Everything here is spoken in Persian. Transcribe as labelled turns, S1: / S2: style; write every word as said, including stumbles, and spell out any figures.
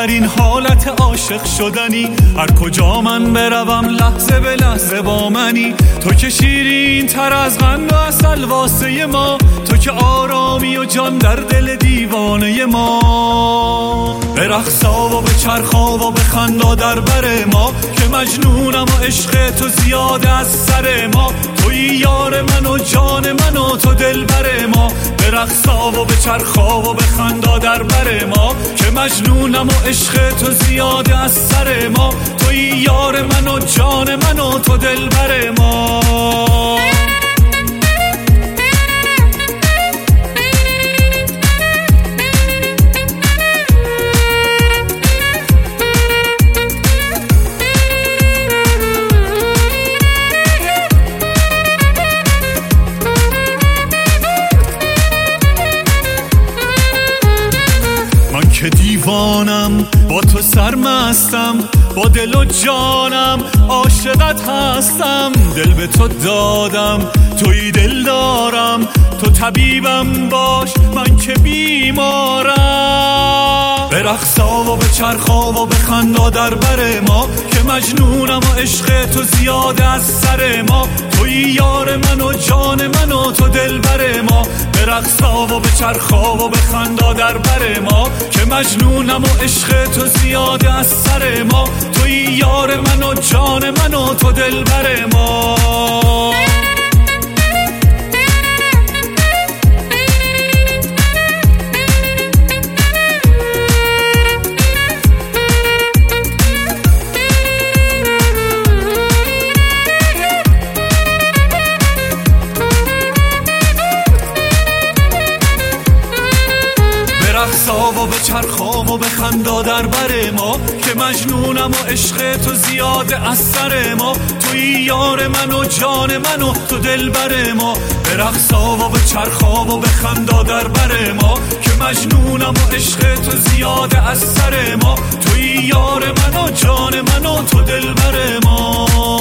S1: ترین حالت عاشق شدنی، هر کجا من بروم لحظه به لحظه با منی. تو که شیرین تر از قند و عسل واسه ما، تو که آرامی و جان در دل دیوانه ما. به رقصا و به چرخا و به خندا در بر ما، که مجنونم و عشق تو زیاده از سر ما. توی یار من و جان من و تو دلبر ما. به رقصا و به چرخا و به خندا در بر ما، که مجنونم و عشق تو زیاده از سر ما. توی یار من و جان من و تو دلبر ما. که دیوانم با تو سرمستم، با دل و جانم عاشقت هستم. دل به تو دادم توی دل دارم، تو طبیبم باش من که بیمارم. به رقصا و به چرخا و به خندا در بر ما، که مجنونم و عشق تو زیاده از سر ما. توی یار من و جان من و تو دلبر ما. به رقصا و به چرخا و به خندا در بر ما، که مجنونم و عشق تو زیاده از سر ما. توی یار من و جان من و تو دلبر ما. رقصا و به چرخا و به خندا در بر ما، که مجنونم و عشق تو زیاده از سر ما. توی یار من و جان من و تو دلبر ما. به رقصا و به چرخا و به خندا در بر ما، که مجنونم و عشق تو زیاده از سر ما. توی یار من و جان من و تو دلبر ما.